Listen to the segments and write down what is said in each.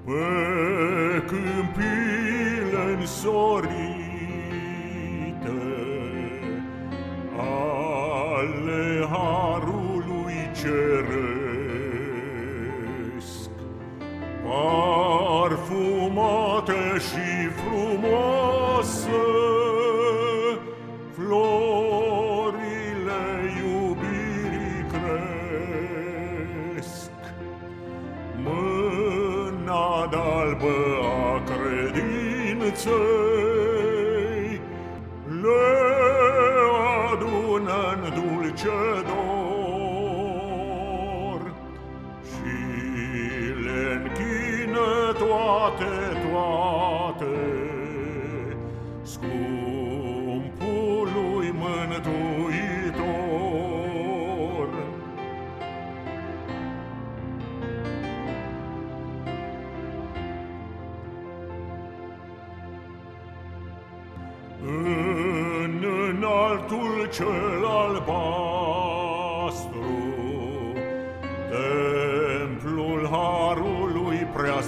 Pe câmpiile însorite ale harului ceresc, parfumate și frumoase, florile iubirii cresc. Mâna d'albă a credinței le adună-n dulce dor și le închină toate scumpului Mântuitor. În înaltul cel albastru, templul harului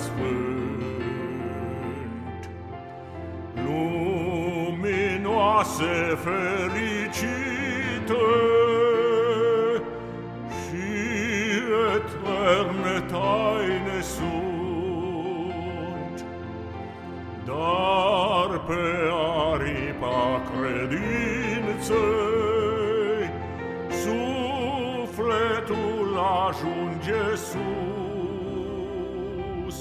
preasfânt, luminoase fericite și eterne taine sunt, dar pe aripa credinței sufletul ajunge sus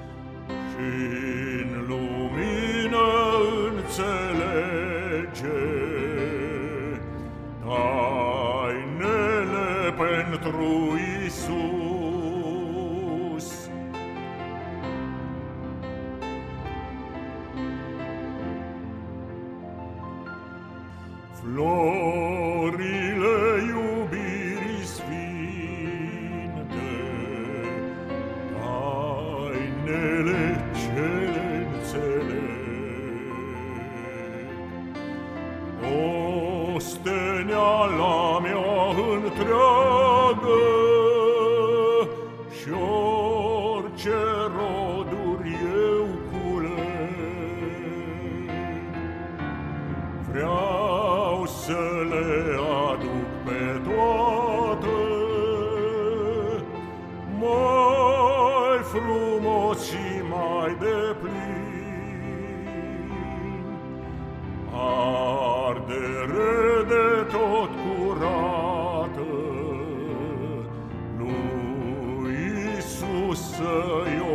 și-n lumină înțelege tainele pentru Iisus. Florile iubirii sfinte, tainele cele înțeleg, osteneala mea întreagă și orice roduri eu culeg. Vreau să le aduc pe toate mai frumos și mai deplin, ardere de tot curată, lui Iisus să-i